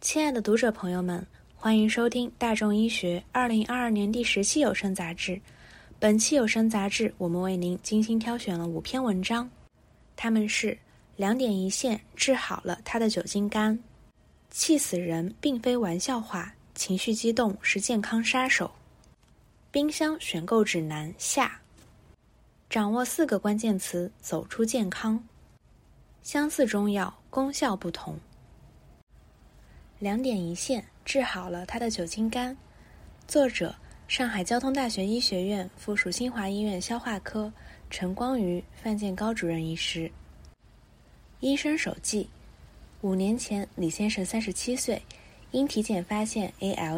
亲爱的读者朋友们，欢迎收听大众医学2022年第10期有声杂志。本期有声杂志，我们为您精心挑选了5篇文章，它们是2点一线治好了他的酒精肝，气死人并非玩笑话，情绪激动是健康杀手，冰箱选购指南下，掌握4个关键词走出健康，相似中药功效不同。2点一线治好了他的酒精肝，作者上海交通大学医学院附属新华医院消化科陈光瑜、范建高主任医师。医生手记：5年前，李先生37岁，因体检发现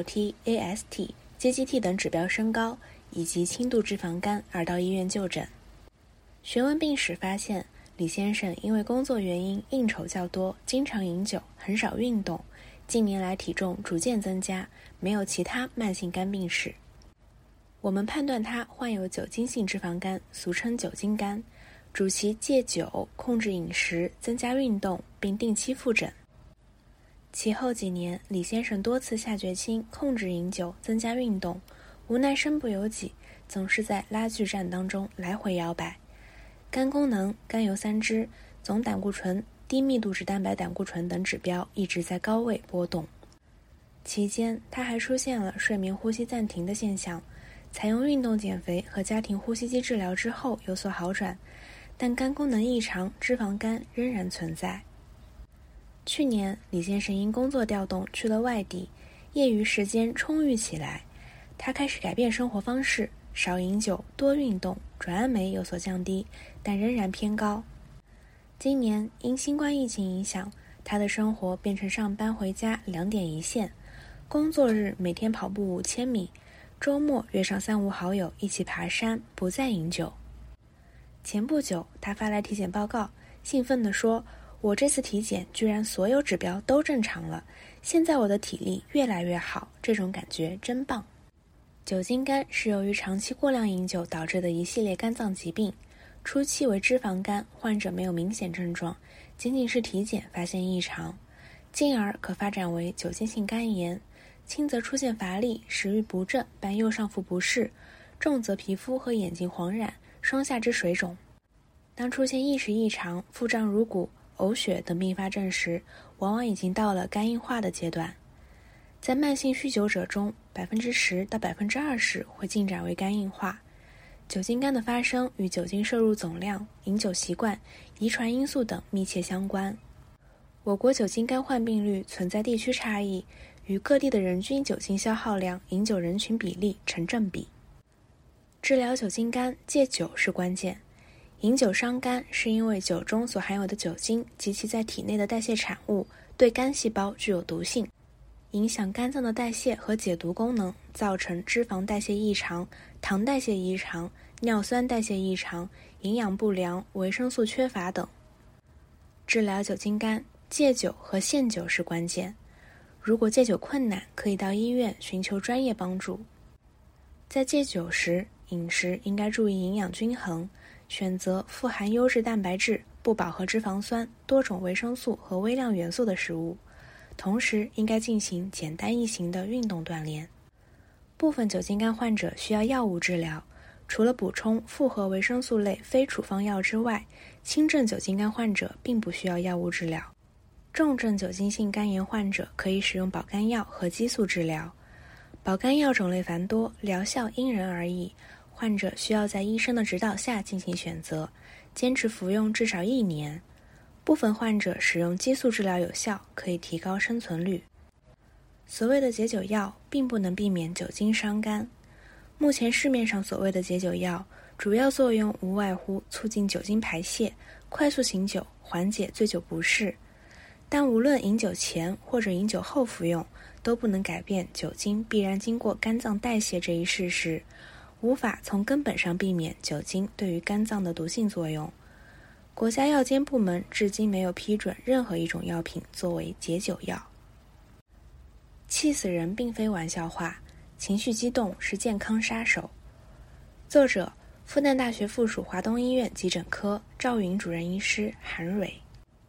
ALT、AST、GGT 等指标升高以及轻度脂肪肝而到医院就诊。询问病史发现，李先生因为工作原因应酬较多，经常饮酒，很少运动，近年来体重逐渐增加，没有其他慢性肝病史。我们判断他患有酒精性脂肪肝，俗称酒精肝，主其戒酒、控制饮食、增加运动，并定期复诊。其后几年，李先生多次下决心控制饮酒、增加运动，无奈身不由己，总是在拉锯战当中来回摇摆。肝功能、甘油三酯、总胆固醇、低密度脂蛋白胆固醇等指标一直在高位波动。期间，他还出现了睡眠呼吸暂停的现象，采用运动减肥和家庭呼吸机治疗之后有所好转，但肝功能异常、脂肪肝仍然存在。去年，李先生因工作调动去了外地，业余时间充裕起来，他开始改变生活方式，少饮酒，多运动，转氨酶有所降低，但仍然偏高。今年因新冠疫情影响，他的生活变成上班回家2点一线，工作日每天跑步5000米，周末约上3、5好友一起爬山，不再饮酒。前不久，他发来体检报告，兴奋地说：“我这次体检居然所有指标都正常了，现在我的体力越来越好，这种感觉真棒。”酒精肝是由于长期过量饮酒导致的一系列肝脏疾病，初期为脂肪肝，患者没有明显症状，仅仅是体检发现异常，进而可发展为酒精性肝炎，轻则出现乏力、食欲不振伴右上腹不适，重则皮肤和眼睛黄染、双下肢水肿。当出现意识异常、腹胀如鼓、呕血等并发症时，往往已经到了肝硬化的阶段。在慢性酗酒者中，10%到20%会进展为肝硬化。酒精肝的发生与酒精摄入总量、饮酒习惯、遗传因素等密切相关。我国酒精肝患病率存在地区差异，与各地的人均酒精消耗量、饮酒人群比例成正比。治疗酒精肝，戒酒是关键。饮酒伤肝是因为酒中所含有的酒精及其在体内的代谢产物对肝细胞具有毒性，影响肝脏的代谢和解毒功能，造成脂肪代谢异常、糖代谢异常、尿酸代谢异常、营养不良、维生素缺乏等。治疗酒精肝，戒酒和限酒是关键。如果戒酒困难，可以到医院寻求专业帮助。在戒酒时，饮食应该注意营养均衡，选择富含优质蛋白质、不饱和脂肪酸、多种维生素和微量元素的食物，同时应该进行简单易行的运动锻炼。部分酒精肝患者需要药物治疗，除了补充复合维生素类非处方药之外，轻症酒精肝患者并不需要药物治疗。重症酒精性肝炎患者可以使用保肝药和激素治疗。保肝药种类繁多，疗效因人而异，患者需要在医生的指导下进行选择，坚持服用至少1年。部分患者使用激素治疗有效，可以提高生存率。所谓的解酒药并不能避免酒精伤肝。目前市面上所谓的解酒药，主要作用无外乎促进酒精排泄、快速醒酒、缓解醉酒不适。但无论饮酒前或者饮酒后服用，都不能改变酒精必然经过肝脏代谢这一事实，无法从根本上避免酒精对于肝脏的毒性作用。国家药监部门至今没有批准任何一种药品作为解酒药。气死人并非玩笑话，情绪激动是健康杀手。作者：复旦大学附属华东医院急诊科赵云主任医师韩蕊。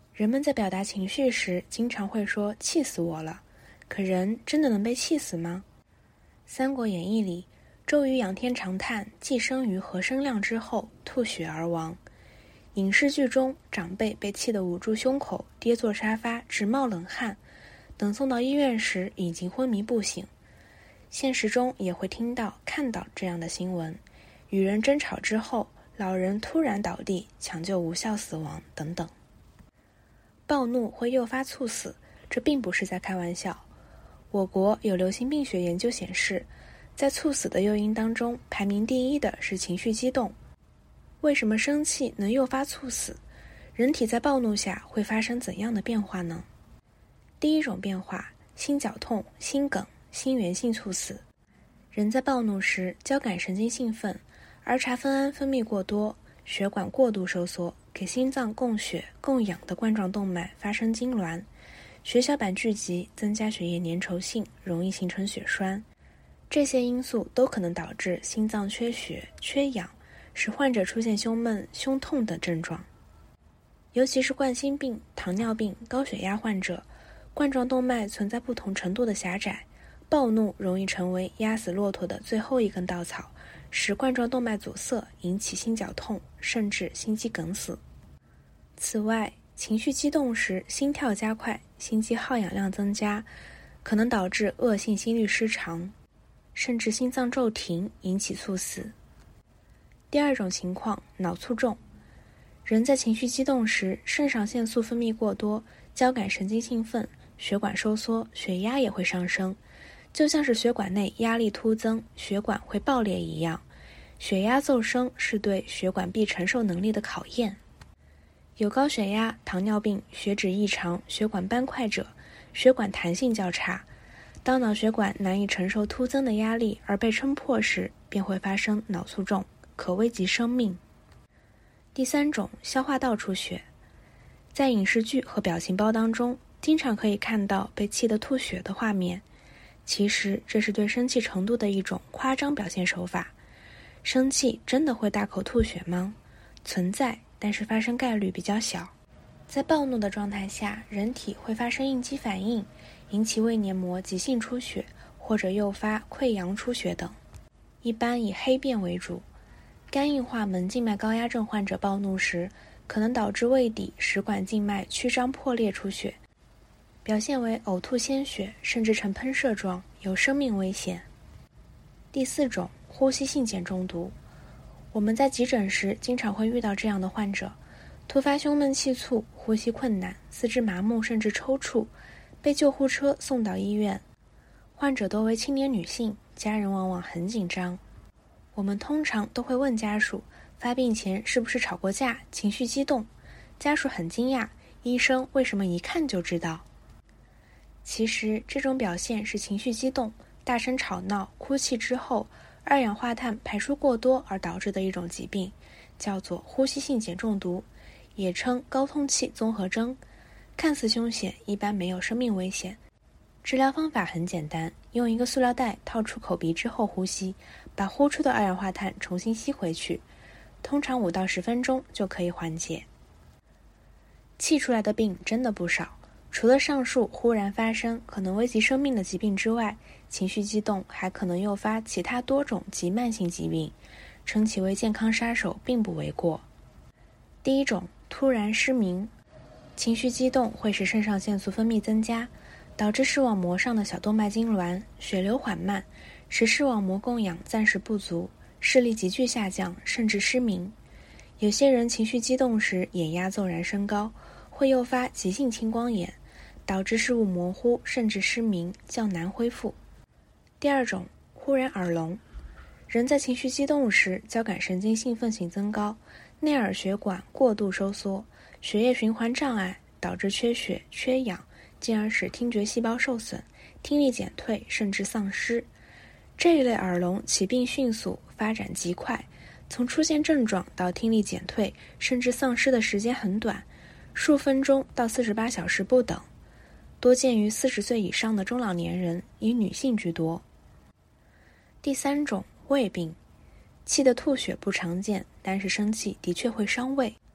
人们在表达情绪时经常会说气死我了，可人真的能被气死吗？三国演义里，周瑜仰天长叹，既生瑜何生亮之后吐血而亡。影视剧中，长辈被气得捂住胸口，跌坐沙发，直冒冷汗，等送到医院时已经昏迷不醒。现实中也会听到、看到这样的新闻，与人争吵之后，老人突然倒地，抢救无效死亡等等。暴怒会诱发猝死，这并不是在开玩笑。我国有流行病学研究显示，在猝死的诱因当中，排名第一的是情绪激动。为什么生气能诱发猝死？人体在暴怒下会发生怎样的变化呢？第一种变化，心绞痛、心梗、心源性猝死。人在暴怒时，交感神经兴奋，儿茶酚胺分泌过多，血管过度收缩，给心脏供血供氧的冠状动脉发生痉挛，血小板聚集，增加血液粘稠性，容易形成血栓。这些因素都可能导致心脏缺血、缺氧，使患者出现胸闷、胸痛等症状。尤其是冠心病、糖尿病、高血压患者，冠状动脉存在不同程度的狭窄，暴怒容易成为压死骆驼的最后一根稻草，使冠状动脉阻塞，引起心绞痛，甚至心肌梗死。此外，情绪激动时心跳加快，心肌耗氧量增加，可能导致恶性心律失常，甚至心脏骤停，引起猝死。第二种情况，脑卒中。人在情绪激动时，肾上腺素分泌过多，交感神经兴奋，血管收缩，血压也会上升，就像是血管内压力突增，血管会爆裂一样。血压骤升是对血管壁承受能力的考验。有高血压、糖尿病、血脂异常、血管斑块者，血管弹性较差。当脑血管难以承受突增的压力而被撑破时，便会发生脑卒中，可危及生命。第三种，消化道出血。在影视剧和表情包当中，经常可以看到被气得吐血的画面。其实这是对生气程度的一种夸张表现手法。生气真的会大口吐血吗？存在，但是发生概率比较小。在暴怒的状态下，人体会发生应激反应，引起胃黏膜急性出血，或者诱发溃疡出血等，一般以黑便为主。肝硬化门静脉高压症患者暴怒时，可能导致胃底食管静脉曲张破裂出血，表现为呕吐鲜血，甚至呈喷射状，有生命危险。第四种，呼吸性碱中毒。我们在急诊时经常会遇到这样的患者，突发胸闷气促，呼吸困难，四肢麻木甚至抽搐，被救护车送到医院。患者多为青年女性，家人往往很紧张。我们通常都会问家属，发病前是不是吵过架，情绪激动？家属很惊讶，医生为什么一看就知道？其实这种表现是情绪激动、大声吵闹、哭泣之后，二氧化碳排出过多而导致的一种疾病，叫做呼吸性碱中毒，也称高通气综合征。看似凶险，一般没有生命危险。治疗方法很简单，用一个塑料袋套出口鼻之后呼吸，把呼出的二氧化碳重新吸回去，通常5到10分钟就可以缓解。气出来的病真的不少，除了上述忽然发生可能危及生命的疾病之外，情绪激动还可能诱发其他多种急慢性疾病，称其为健康杀手并不为过。第一种，突然失明。情绪激动会使肾上腺素分泌增加，导致视网膜上的小动脉痉挛，血流缓慢，使视网膜供氧暂时不足，视力急剧下降，甚至失明。有些人情绪激动时眼压骤然升高，会诱发急性青光眼，导致视物模糊，甚至失明，较难恢复。第二种，忽然耳聋。人在情绪激动时，交感神经兴奋性增高，内耳血管过度收缩，血液循环障碍，导致缺血、缺氧，进而使听觉细胞受损，听力减退，甚至丧失。这一类耳聋起病迅速，发展极快，从出现症状到听力减退，甚至丧失的时间很短，数分钟到48小时不等，多见于40岁以上的中老年人，以女性居多。第三种，胃病。气的吐血不常见，但是生气的确会伤胃。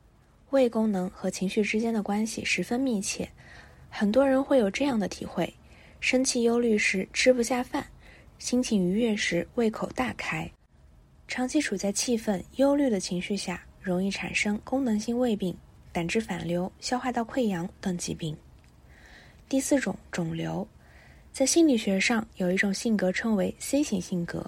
胃功能和情绪之间的关系十分密切。很多人会有这样的体会：生气忧虑时吃不下饭，心情愉悦时胃口大开。长期处在气愤、忧虑的情绪下，容易产生功能性胃病、胆汁反流、消化道溃疡等疾病。第4种，肿瘤。在心理学上有一种性格称为 C 型性格，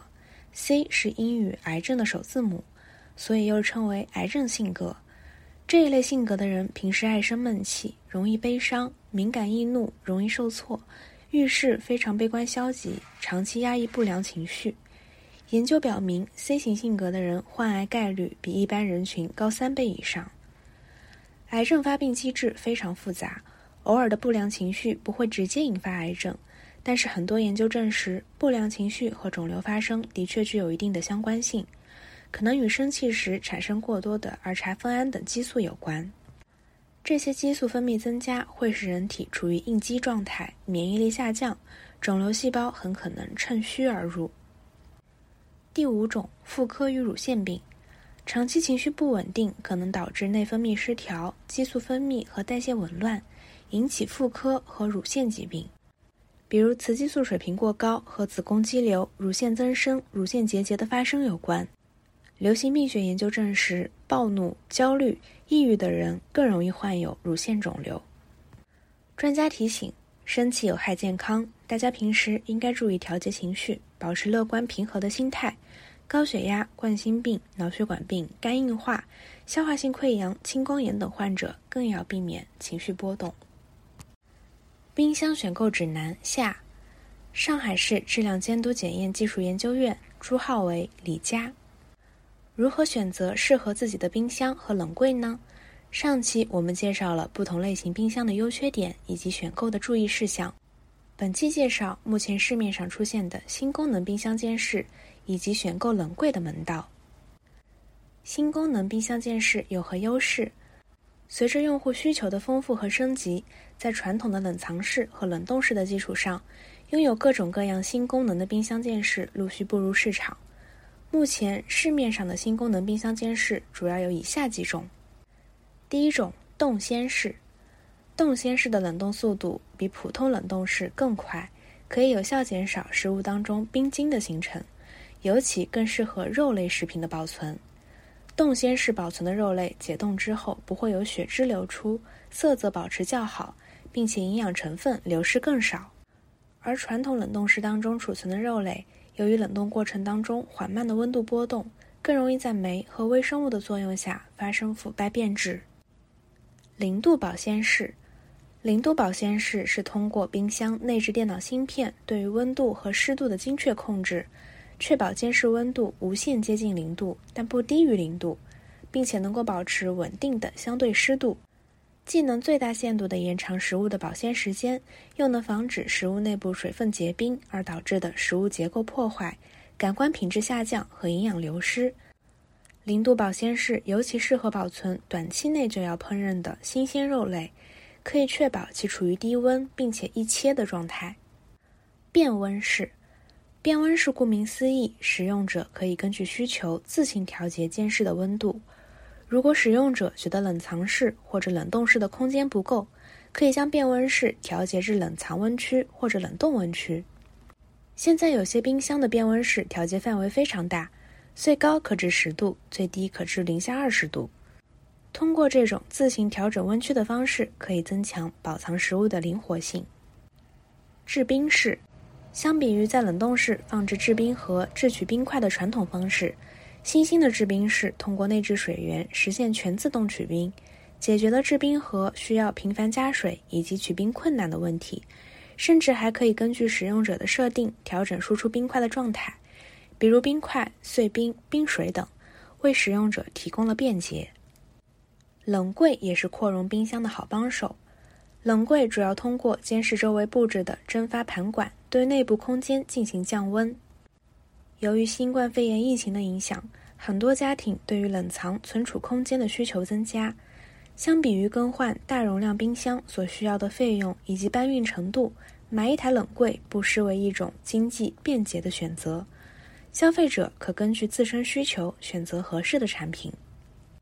C 是英语癌症的首字母，所以又称为癌症性格。这一类性格的人平时爱生闷气，容易悲伤，敏感易怒，容易受挫，遇事非常悲观消极，长期压抑不良情绪。研究表明 C 型性格的人患癌概率比一般人群高3倍以上。癌症发病机制非常复杂，偶尔的不良情绪不会直接引发癌症，但是很多研究证实，不良情绪和肿瘤发生的确具有一定的相关性，可能与生气时产生过多的儿茶酚胺等激素有关。这些激素分泌增加会使人体处于应激状态，免疫力下降，肿瘤细胞很可能趁虚而入。第5种，妇科与乳腺病。长期情绪不稳定可能导致内分泌失调、激素分泌和代谢紊乱，引起妇科和乳腺疾病。比如雌激素水平过高和子宫肌瘤、乳腺增生、乳腺结节的发生有关。流行病学研究证实，暴怒、焦虑、抑郁的人更容易患有乳腺肿瘤。专家提醒，生气有害健康，大家平时应该注意调节情绪，保持乐观平和的心态。高血压、冠心病、脑血管病、肝硬化、消化性溃疡、青光眼等患者更要避免情绪波动。冰箱选购指南下，上海市质量监督检验技术研究院，朱号为李佳。如何选择适合自己的冰箱和冷柜呢？上期我们介绍了不同类型冰箱的优缺点以及选购的注意事项。本期介绍目前市面上出现的新功能冰箱监视以及选购冷柜的门道。新功能冰箱监视有何优势？随着用户需求的丰富和升级，在传统的冷藏室和冷冻室的基础上，拥有各种各样新功能的冰箱监视陆续步入市场。目前市面上的新功能冰箱监视主要有以下几种。第1种，冻鲜式。冻鲜式的冷冻速度比普通冷冻室更快，可以有效减少食物当中冰晶的形成，尤其更适合肉类食品的保存。冻鲜式保存的肉类解冻之后不会有血脂流出，色泽保持较好，并且营养成分流失更少。而传统冷冻室当中储存的肉类，由于冷冻过程当中缓慢的温度波动，更容易在酶和微生物的作用下发生腐败变质。0度保鲜室。0度保鲜室是通过冰箱内置电脑芯片对于温度和湿度的精确控制，确保监视温度无限接近0度，但不低于0度，并且能够保持稳定的相对湿度，既能最大限度地延长食物的保鲜时间，又能防止食物内部水分结冰而导致的食物结构破坏、感官品质下降和营养流失。0度保鲜室尤其适合保存短期内就要烹饪的新鲜肉类，可以确保其处于低温并且易切的状态。变温室。变温室顾名思义，使用者可以根据需求自行调节监视的温度。如果使用者觉得冷藏室或者冷冻室的空间不够，可以将变温室调节至冷藏温区或者冷冻温区。现在有些冰箱的变温室调节范围非常大，最高可至10度，最低可至零下20度。通过这种自行调整温区的方式，可以增强保藏食物的灵活性。制冰室。相比于在冷冻室放置制冰盒制取冰块的传统方式，新兴的制冰室通过内置水源实现全自动取冰，解决了制冰盒需要频繁加水以及取冰困难的问题，甚至还可以根据使用者的设定调整输出冰块的状态，比如冰块、碎冰、冰水等，为使用者提供了便捷。冷柜也是扩容冰箱的好帮手。冷柜主要通过监视周围布置的蒸发盘管对内部空间进行降温。由于新冠肺炎疫情的影响，很多家庭对于冷藏存储空间的需求增加。相比于更换大容量冰箱所需要的费用以及搬运程度，买一台冷柜不失为一种经济便捷的选择。消费者可根据自身需求选择合适的产品。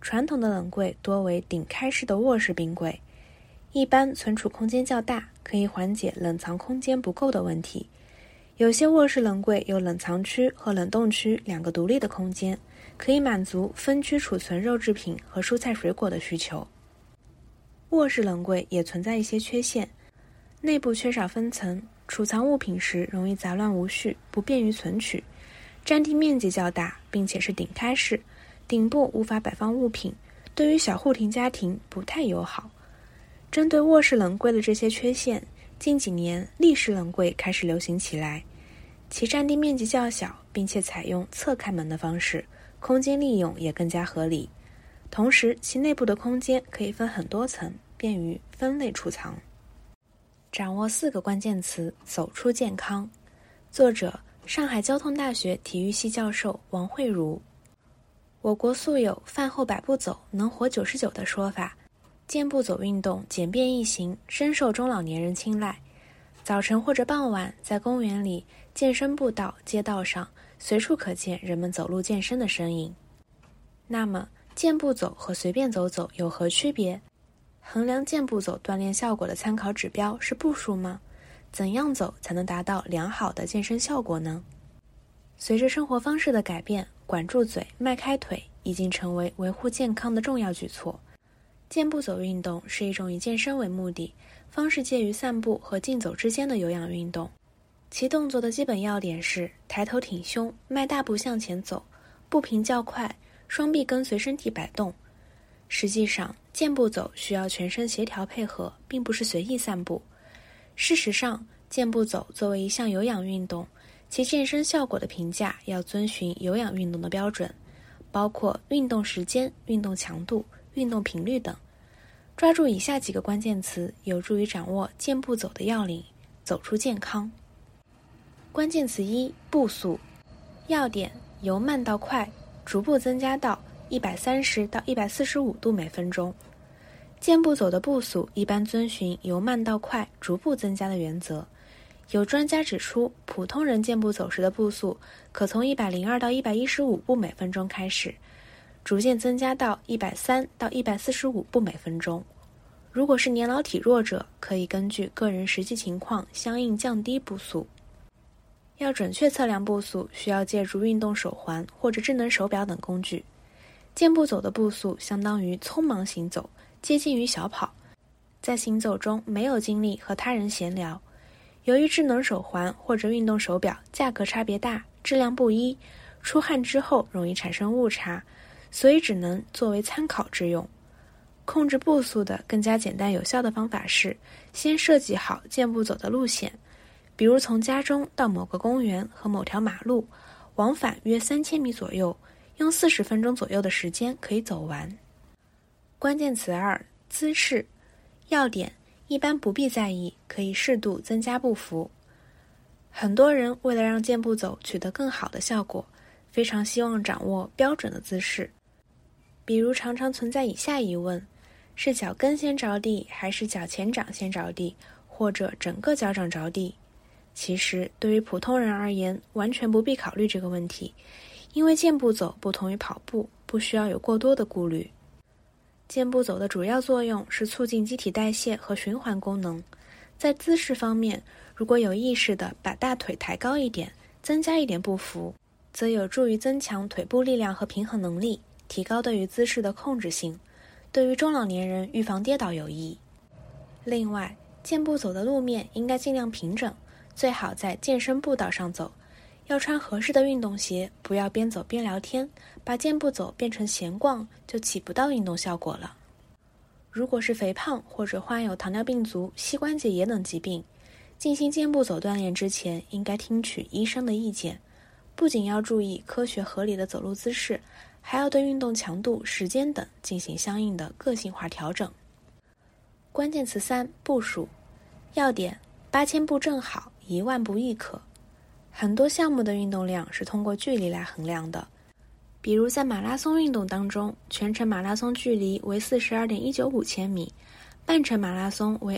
传统的冷柜多为顶开式的卧式冰柜，一般存储空间较大，可以缓解冷藏空间不够的问题。有些卧室冷柜有冷藏区和冷冻区两个独立的空间，可以满足分区储存肉制品和蔬菜水果的需求。卧室冷柜也存在一些缺陷，内部缺少分层，储藏物品时容易杂乱无序，不便于存取，占地面积较大，并且是顶开式，顶部无法摆放物品，对于小户庭家庭不太友好。针对卧室冷柜的这些缺陷，近几年立式冷柜开始流行起来，其占地面积较小，并且采用侧开门的方式，空间利用也更加合理。同时，其内部的空间可以分很多层，便于分类储藏。掌握4个关键词，走出健康。作者：上海交通大学体育系教授王慧茹。我国素有饭后百步走，能活99的说法。健步走运动简便易行，深受中老年人青睐。早晨或者傍晚，在公园里、健身步道、街道上，随处可见人们走路健身的身影。那么，健步走和随便走走有何区别？衡量健步走锻炼效果的参考指标是步数吗？怎样走才能达到良好的健身效果呢？随着生活方式的改变，管住嘴、迈开腿已经成为维护健康的重要举措。健步走运动是一种以健身为目的，方式介于散步和竞走之间的有氧运动。其动作的基本要点是抬头挺胸，迈大步向前走，步频较快，双臂跟随身体摆动。实际上，健步走需要全身协调配合，并不是随意散步。事实上，健步走作为一项有氧运动，其健身效果的评价要遵循有氧运动的标准，包括运动时间、运动强度、运动频率等。抓住以下几个关键词，有助于掌握健步走的要领，走出健康。关键词1：步速。要点：由慢到快，逐步增加到130到145度每分钟。健步走的步速一般遵循由慢到快逐步增加的原则。有专家指出，普通人健步走时的步速可从102到115步每分钟开始，逐渐增加到130到145步每分钟。如果是年老体弱者，可以根据个人实际情况相应降低步速。要准确测量步速，需要借助运动手环或者智能手表等工具。健步走的步速相当于匆忙行走，接近于小跑，在行走中没有精力和他人闲聊。由于智能手环或者运动手表价格差别大，质量不一，出汗之后容易产生误差，所以只能作为参考之用。控制步速的更加简单有效的方法是，先设计好健步走的路线，比如从家中到某个公园和某条马路，往返约3000米左右，用40分钟左右的时间可以走完。关键词2：姿势。要点：一般不必在意，可以适度增加步幅。很多人为了让健步走取得更好的效果，非常希望掌握标准的姿势。比如常常存在以下疑问：是脚跟先着地，还是脚前掌先着地，或者整个脚掌着地？其实对于普通人而言，完全不必考虑这个问题，因为健步走不同于跑步，不需要有过多的顾虑。健步走的主要作用是促进机体代谢和循环功能。在姿势方面，如果有意识地把大腿抬高一点，增加一点步幅，则有助于增强腿部力量和平衡能力，提高对于姿势的控制性，对于中老年人预防跌倒有益。另外，健步走的路面应该尽量平整，最好在健身步道上走，要穿合适的运动鞋，不要边走边聊天，把健步走变成闲逛，就起不到运动效果了。如果是肥胖或者患有糖尿病足、膝关节炎等疾病，进行健步走锻炼之前，应该听取医生的意见，不仅要注意科学合理的走路姿势，还要对运动强度、时间等进行相应的个性化调整。关键词3：步数。要点：8000步正好，10000步亦可。很多项目的运动量是通过距离来衡量的，比如在马拉松运动当中，全程马拉松距离为42.195千米，半程马拉松为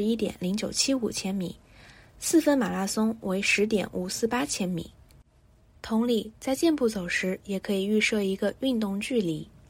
21.0975千米，4分马拉松为10.548千米。同理，在健步走时也可以预设一个运动距离。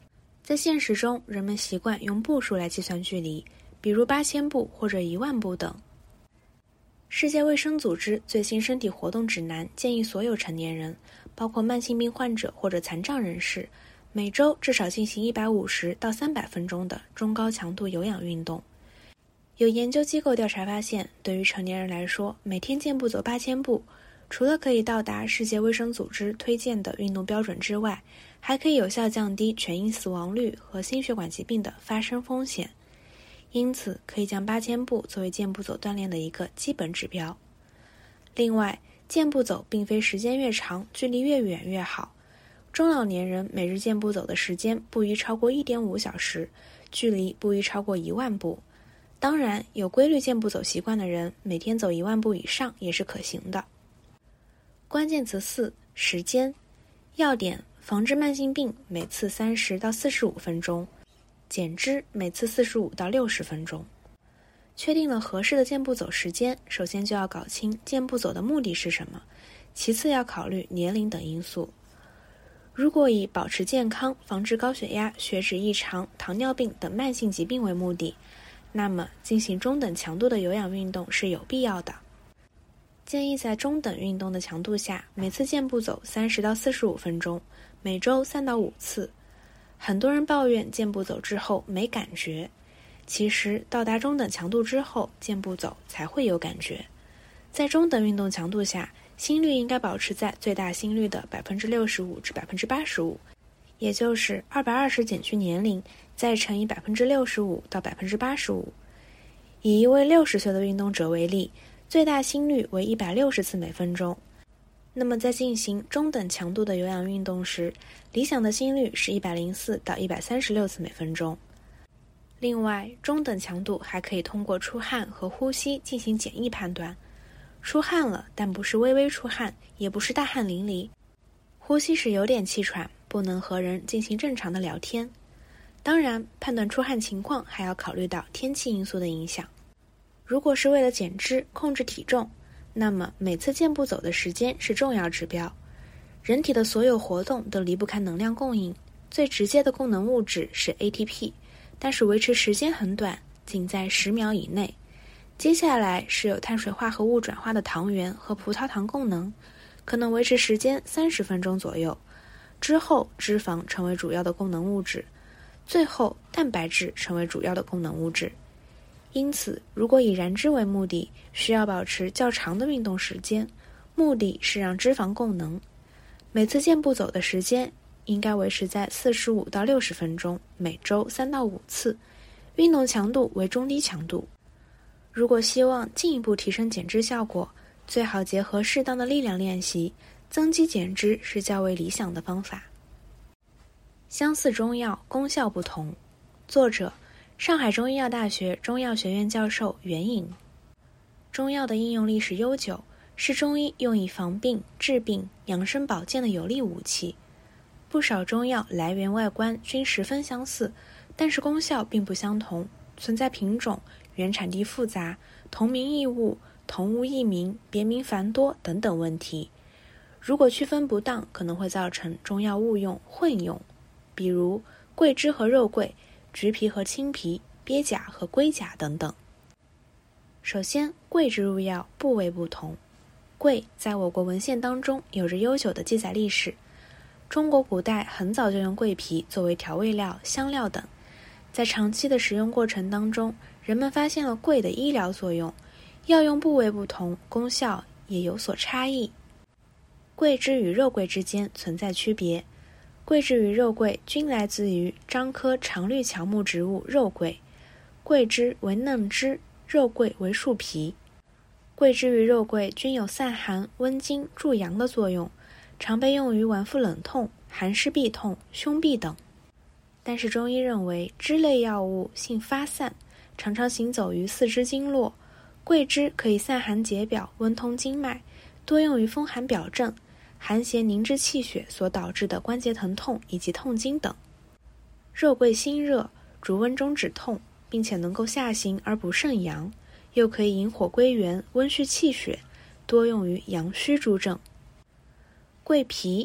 在现实中，人们习惯用步数来计算距离，比如8000步或者10000步等。世界卫生组织最新身体活动指南建议所有成年人，包括慢性病患者或者残障人士，每周至少进行150到300分钟的中高强度有氧运动。有研究机构调查发现，对于成年人来说，每天健步走8000步，除了可以到达世界卫生组织推荐的运动标准之外，还可以有效降低全因死亡率和心血管疾病的发生风险。因此，可以将8000步作为健步走锻炼的一个基本指标。另外，健步走并非时间越长，距离越远越好。中老年人每日健步走的时间不宜超过1.5小时，距离不宜超过10000步。当然，有规律健步走习惯的人，每天走10000步以上也是可行的。关键词4：时间。要点：防治慢性病，每次30到45分钟。减脂，每次45到60分钟。确定了合适的健步走时间，首先就要搞清健步走的目的是什么，其次要考虑年龄等因素。如果以保持健康、防治高血压、血脂异常、糖尿病等慢性疾病为目的，那么进行中等强度的有氧运动是有必要的。建议在中等运动的强度下，每次健步走30到45分钟，每周3到5次。很多人抱怨健步走之后没感觉，其实到达中等强度之后，健步走才会有感觉。在中等运动强度下，心率应该保持在最大心率的65%至85%，也就是220减去年龄，再乘以65%到85%。以一位60岁的运动者为例，最大心率为160次每分钟。那么在进行中等强度的有氧运动时，理想的心率是104到136次每分钟。另外，中等强度还可以通过出汗和呼吸进行简易判断。出汗了，但不是微微出汗，也不是大汗淋漓。呼吸时有点气喘，不能和人进行正常的聊天。当然，判断出汗情况还要考虑到天气因素的影响。如果是为了减脂、控制体重，那么每次健步走的时间是重要指标。人体的所有活动都离不开能量供应，最直接的供能物质是 ATP， 但是维持时间很短，仅在10秒以内。接下来是有碳水化合物转化的糖原和葡萄糖供能，可能维持时间30分钟左右。之后脂肪成为主要的供能物质，最后蛋白质成为主要的供能物质。因此，如果以燃脂为目的，需要保持较长的运动时间，目的是让脂肪供能。每次健步走的时间应该维持在45到60分钟，每周3到5次，运动强度为中低强度。如果希望进一步提升减脂效果，最好结合适当的力量练习，增肌减脂是较为理想的方法。相似中药，功效不同。作者：上海中医药大学中药学院教授袁颖。中药的应用历史悠久，是中医用以防病、治病、养生保健的有力武器。不少中药来源外观均十分相似，但是功效并不相同，存在品种、原产地复杂、同名异物、同物异名、别名繁多等等问题。如果区分不当，可能会造成中药误用、混用，比如桂枝和肉桂、橘皮和青皮、鳖甲和龟甲等等。首先，桂枝入药部位不同。桂在我国文献当中有着悠久的记载历史，中国古代很早就用桂皮作为调味料、香料等。在长期的食用过程当中，人们发现了桂的医疗作用，药用部位不同，功效也有所差异。桂枝与肉桂之间存在区别，桂枝与肉桂均来自于樟科常绿乔木植物肉桂，桂枝为嫩枝，肉桂为树皮。桂枝与肉桂均有散寒、温经、助阳的作用，常被用于脘腹冷痛、寒湿痹痛、胸痹等。但是中医认为，枝类药物性发散，常常行走于四肢经络，桂枝可以散寒解表、温通经脉，多用于风寒表症、寒邪凝滞气血所导致的关节疼痛以及痛经等。肉桂辛热，主温中止痛，并且能够下行而补肾阳，又可以引火归元、温煦气血，多用于阳虚诸症。桂皮，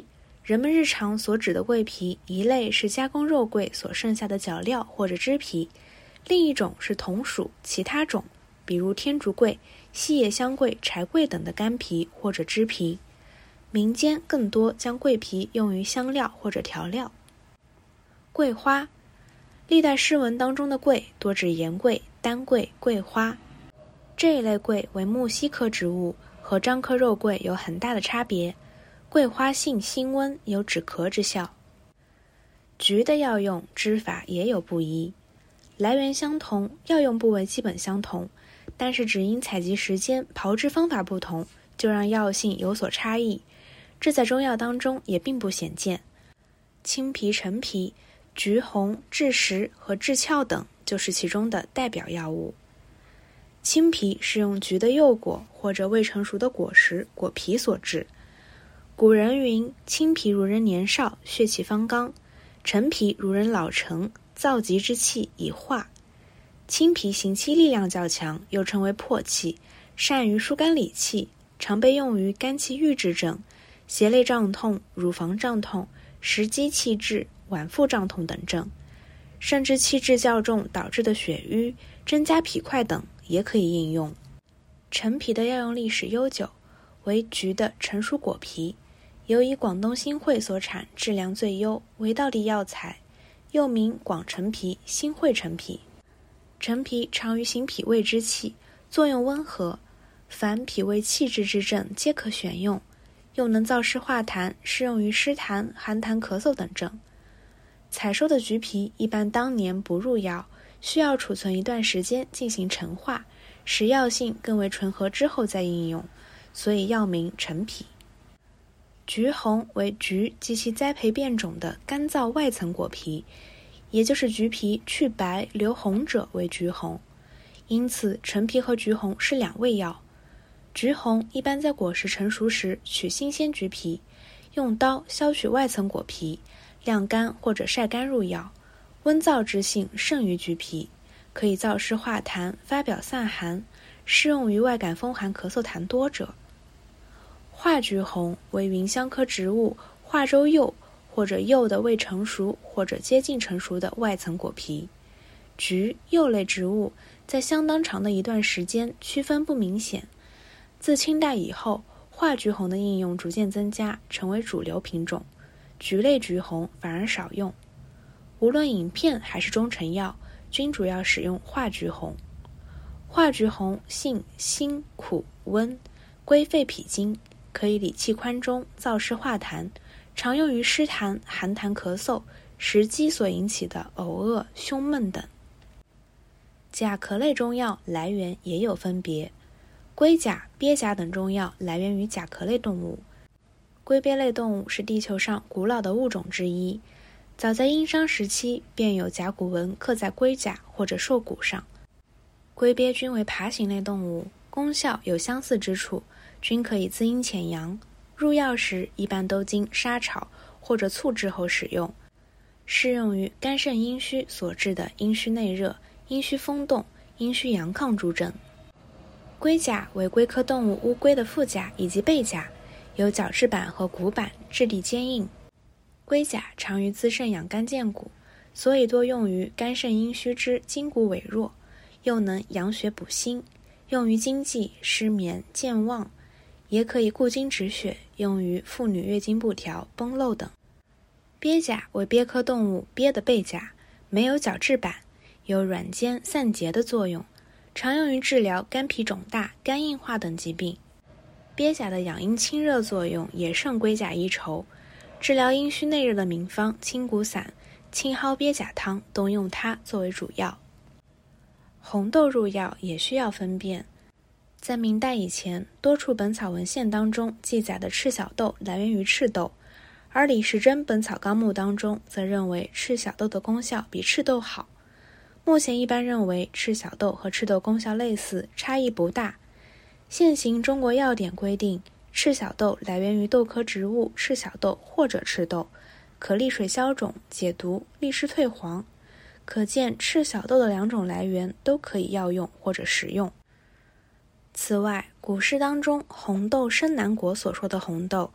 人们日常所指的桂皮，一类是加工肉桂所剩下的角料或者枝皮，另一种是同属其他种，比如天竺桂、细叶香桂、柴桂等的干皮或者枝皮。民间更多将桂皮用于香料或者调料。桂花，历代诗文当中的桂多指岩桂、丹桂、桂花。这一类桂为木犀科植物，和樟科肉桂有很大的差别。桂花性辛温，有止咳之效。菊的药用知法也有不一，来源相同，药用部位基本相同，但是只因采集时间、炮制方法不同，就让药性有所差异。这在中药当中也并不鲜见。青皮、陈皮、橘红、枳实和枳壳等就是其中的代表药物。青皮是用橘的幼果或者未成熟的果实、果皮所制。古人云：青皮如人年少，血气方刚；陈皮如人老成，燥急之气已化。青皮行气力量较强，又称为破气，善于疏肝理气，常被用于肝气郁滞症、胁肋胀痛、乳房胀痛、食积气滞、脘腹胀痛等症，甚至气滞较重导致的血瘀、增加脾块等也可以应用。陈皮的药用历史悠久，为橘的成熟果皮，由以广东新会所产，质量最优，为道地药材，又名广陈皮、新会陈皮。陈皮常于行脾胃之气，作用温和，凡脾胃气滞之症皆可选用，又能燥湿化痰，适用于湿痰、寒痰、咳嗽等症。采收的橘皮一般当年不入药，需要储存一段时间进行陈化，使药性更为醇和之后再应用，所以药名陈皮。橘红为橘及其栽培变种的干燥外层果皮，也就是橘皮去白留红者为橘红，因此陈皮和橘红是两味药。橘红一般在果实成熟时取新鲜橘皮，用刀削取外层果皮，晾干或者晒干入药，温燥之性胜于橘皮，可以燥湿化痰、发表散寒，适用于外感风寒、咳嗽痰多者。化橘红为芸香科植物化州柚或者柚的未成熟或者接近成熟的外层果皮。橘、柚类植物在相当长的一段时间区分不明显。自清代以后，化橘红的应用逐渐增加，成为主流品种，橘类橘红反而少用。无论饮片还是中成药，均主要使用化橘红。化橘红性辛苦温，归肺脾经，可以理气宽中、燥湿化痰，常用于湿痰、寒痰、咳嗽、食积所引起的呕恶、胸闷等。甲壳类中药来源也有分别，龟甲、鳖甲等中药来源于甲壳类动物。龟鳖类动物是地球上古老的物种之一，早在殷商时期便有甲骨文刻在龟甲或者兽骨上。龟鳖均为爬行类动物，功效有相似之处，均可以滋阴潜阳，入药时一般都经沙炒或者醋制后使用，适用于肝肾阴虚所致的阴虚内热、阴虚风动、阴虚阳亢诸症。龟甲为龟科动物乌龟的腹甲以及背甲，有角质板和骨板，质地坚硬。龟甲常于滋肾养肝健骨，所以多用于肝肾阴虚之筋骨痿弱，又能养血补心，用于经悸、失眠、健忘，也可以固精止血，用于妇女月经不调、崩漏等。鳖甲为鳖科动物鳖的背甲，没有角质板，有软坚散结的作用，常用于治疗肝脾肿大、肝硬化等疾病。鳖甲的养阴清热作用也胜龟甲一筹，治疗阴虚内热的名方清谷散、青蒿鳖甲汤都用它作为主要。红豆入药也需要分辨，在明代以前，多处本草文献当中记载的赤小豆来源于赤豆，而李时珍《本草纲目》当中则认为赤小豆的功效比赤豆好。目前一般认为赤小豆和赤豆功效类似，差异不大。现行中国药典规定，赤小豆来源于豆科植物赤小豆或者赤豆，可利水消肿、解毒、利湿退黄。可见赤小豆的两种来源都可以药用或者食用。此外，古诗当中红豆生南国所说的红豆，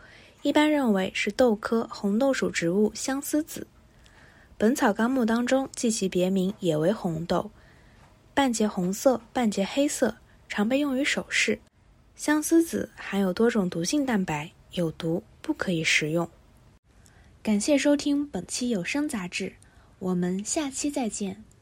一般认为是豆科红豆属植物相思子。本草纲目当中记其别名也为红豆，半截红色，半截黑色，常被用于首饰。相思子含有多种毒性蛋白，有毒，不可以食用。感谢收听本期有声杂志，我们下期再见。